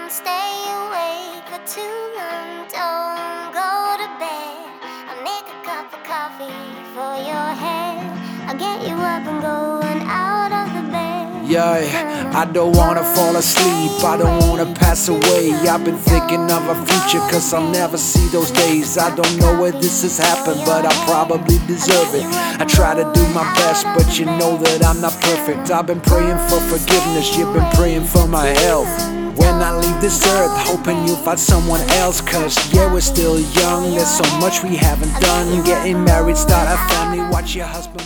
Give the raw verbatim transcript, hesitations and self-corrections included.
Don't stay awake for too long. Don't go to bed. I'll make a cup of coffee for your head. I'll get you up and going out of the bed. Yeah, I don't wanna fall asleep, I don't wanna pass away. I've been thinking of a future, cause I'll never see those days. I don't know where this has happened, but I probably deserve it. I try to do my best, but you know that I'm not perfect. I've been praying for forgiveness, you've been praying for my health. When I leave this earth, hoping you'll find someone else. Cause yeah, we're still young, there's so much we haven't done. Getting married, start a family, watch your husband